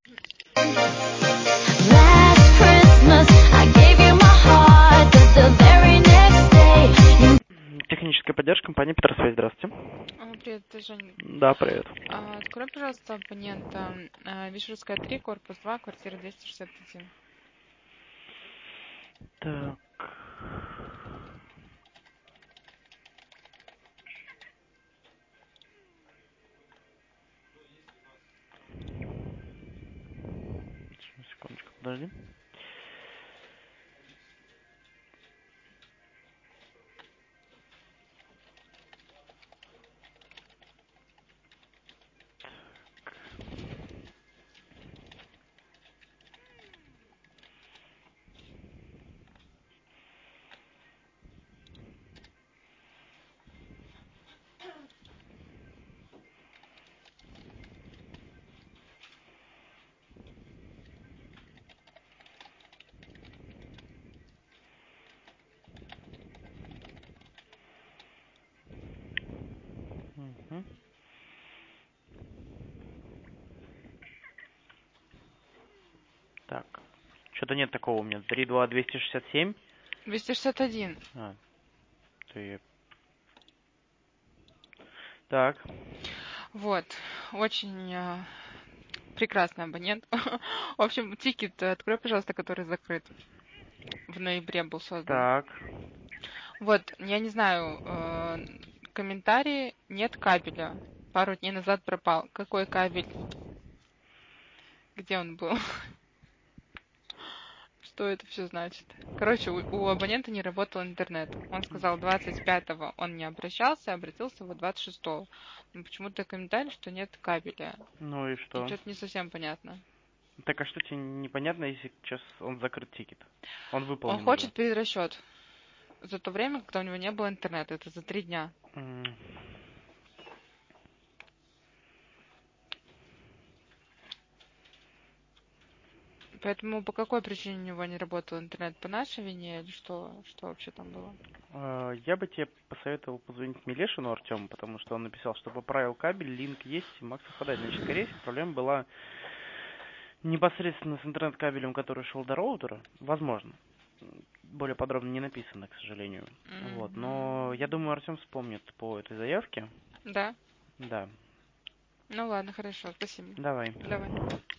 Last Christmas I gave you my heart, but the very next day you... Техническая поддержка, компания Петросвязь, здравствуйте. Привет, это Женя. Да, привет. Открой, пожалуйста, абонента Вишерская 3, корпус 2, квартира 261. Так. Секундочку, подожди. Угу. Так. Что-то нет такого у меня. 32267. 261. Ты... Так. Вот, очень прекрасный абонент. В общем, тикет открой, пожалуйста, который закрыт. В ноябре был создан. Так. Вот, я не знаю, комментарии, нет кабеля. Пару дней назад пропал. Какой кабель? Где он был? Что это все значит? Короче, у абонента не работал интернет. Он сказал 25-го он не обращался, обратился вот 26-го. Но почему-то комментарий, что нет кабеля. Ну и И что? что-то не совсем понятно. Так, а что тебе непонятно, если сейчас он закрыт тикет? Он выполнен Он уже. хочет перерасчет за то время, когда у него не было интернета. Это за 3 дня. Поэтому по какой причине у него не работал интернет? По нашей вине или что? Что вообще там было? Я бы тебе посоветовал позвонить Милешину Артему, потому что он написал, что поправил кабель, линк есть, Макс совпадает. Значит, скорее всего, проблема была непосредственно с интернет-кабелем, который шел до роутера. Возможно. Более подробно не написано, к сожалению. Вот. Но я думаю, Артем вспомнит по этой заявке. Да? Да. Ну ладно, хорошо, спасибо. Давай. Давай.